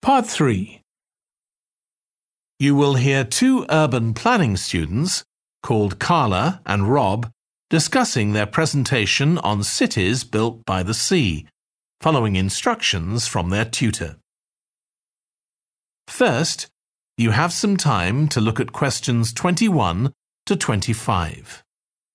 Part 3. You will hear two urban planning students, called Carla and Rob, discussing their presentation on cities built by the sea, following instructions from their tutor. First, you have some time to look at questions 21 to 25.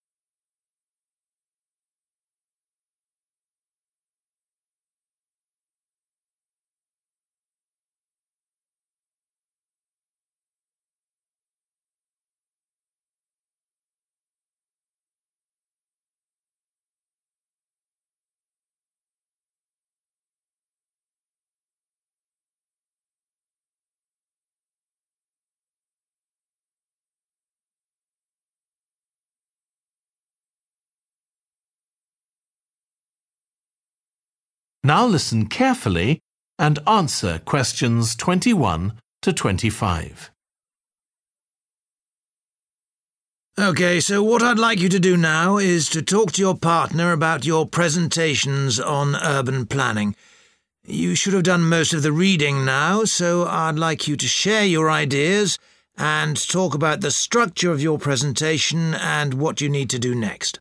Now listen carefully and answer questions 21 to 25. OK, so what I'd like you to do now is to talk to your partner about your presentations on urban planning. You should have done most of the reading now, so I'd like you to share your ideas and talk about the structure of your presentation and what you need to do next.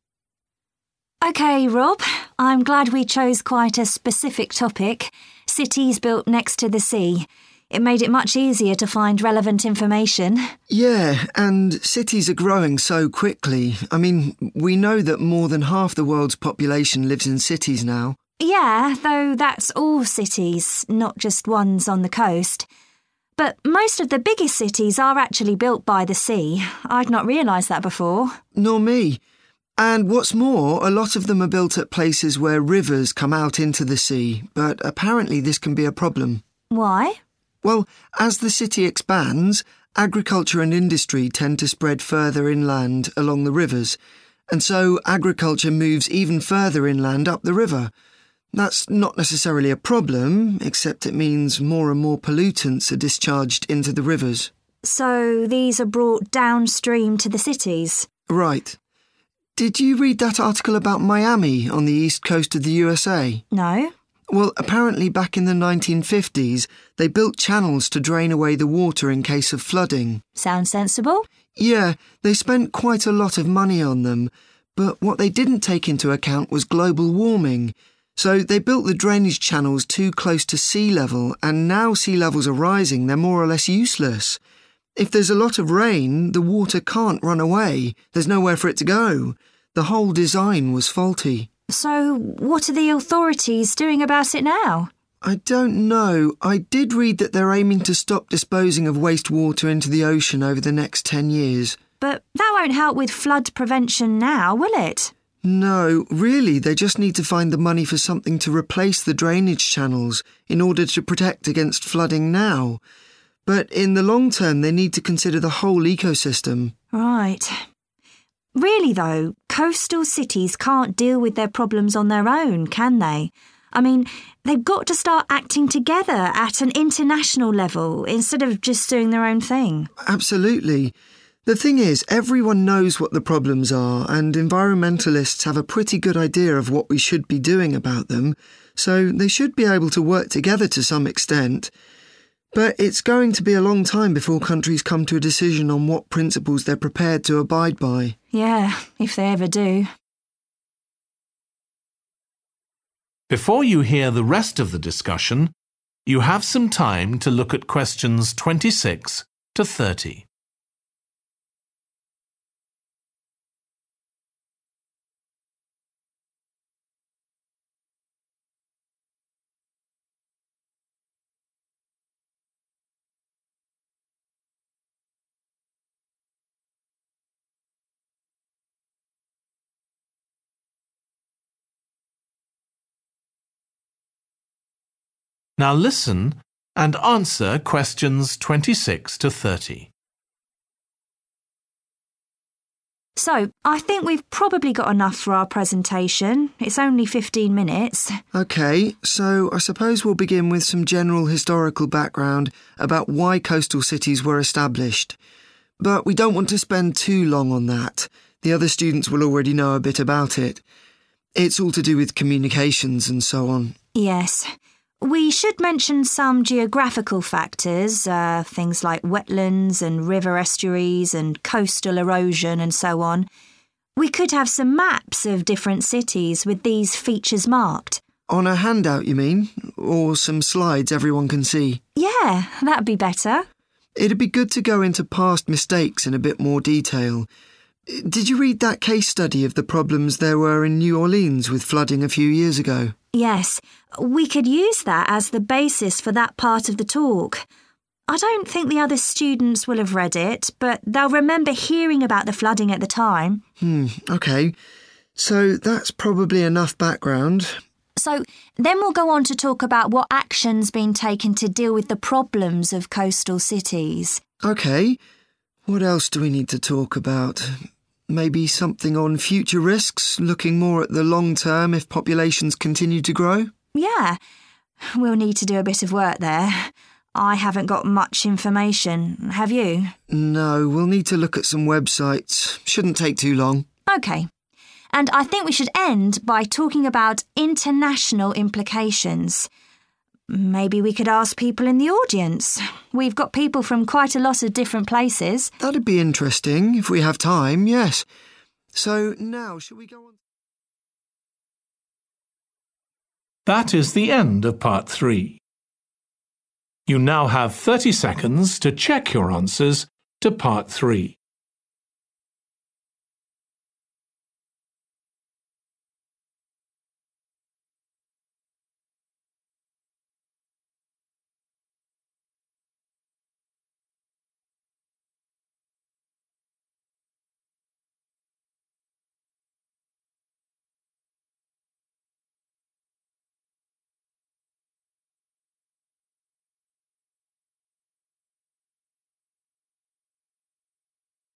OK, Rob, I'm glad we chose quite a specific topic, cities built next to the sea. It made it much easier to find relevant information. Yeah, and cities are growing so quickly. I mean, we know that more than half the world's population lives in cities now. Yeah, though that's all cities, not just ones on the coast. But most of the biggest cities are actually built by the sea. I'd not realised that before. Nor me. And what's more, a lot of them are built at places where rivers come out into the sea, but apparently this can be a problem. Why? Well, as the city expands, agriculture and industry tend to spread further inland along the rivers, and so agriculture moves even further inland up the river. That's not necessarily a problem, except it means more and more pollutants are discharged into the rivers. So these are brought downstream to the cities? Right. Did you read that article about Miami on the east coast of the USA? No. Well, apparently back in the 1950s, they built channels to drain away the water in case of flooding. Sounds sensible. Yeah, they spent quite a lot of money on them, but what they didn't take into account was global warming. So they built the drainage channels too close to sea level, and now sea levels are rising, they're more or less useless. If there's a lot of rain, the water can't run away. There's nowhere for it to go. The whole design was faulty. So what are the authorities doing about it now? I don't know. I did read that they're aiming to stop disposing of wastewater into the ocean over the next 10 years. But that won't help with flood prevention now, will it? No, really, they just need to find the money for something to replace the drainage channels in order to protect against flooding now. But in the long term, they need to consider the whole ecosystem. Right. Really, though, coastal cities can't deal with their problems on their own, can they? I mean, they've got to start acting together at an international level instead of just doing their own thing. Absolutely. The thing is, everyone knows what the problems are, and environmentalists have a pretty good idea of what we should be doing about them, so they should be able to work together to some extent. But it's going to be a long time before countries come to a decision on what principles they're prepared to abide by. Yeah, if they ever do. Before you hear the rest of the discussion, you have some time to look at questions 26 to 30. Now listen and answer questions 26 to 30. So, I think we've probably got enough for our presentation. It's only 15 minutes. OK, so I suppose we'll begin with some general historical background about why coastal cities were established. But we don't want to spend too long on that. The other students will already know a bit about it. It's all to do with communications and so on. Yes. We should mention some geographical factors, things like wetlands and river estuaries and coastal erosion and so on. We could have some maps of different cities with these features marked. On a handout, you mean? Or some slides everyone can see? Yeah, that'd be better. It'd be good to go into past mistakes in a bit more detail. Did you read that case study of the problems there were in New Orleans with flooding a few years ago? Yes, we could use that as the basis for that part of the talk. I don't think the other students will have read it, but they'll remember hearing about the flooding at the time. OK. So that's probably enough background. So then we'll go on to talk about what action's been taken to deal with the problems of coastal cities. OK. What else do we need to talk about? Maybe something on future risks, looking more at the long term if populations continue to grow? Yeah, we'll need to do a bit of work there. I haven't got much information, have you? No, we'll need to look at some websites. Shouldn't take too long. OK. And I think we should end by talking about international implications. Maybe we could ask people in the audience. We've got people from quite a lot of different places. That'd be interesting, if we have time, yes. So now, shall we go on? That is the end of part 3. You now have 30 seconds to check your answers to part 3.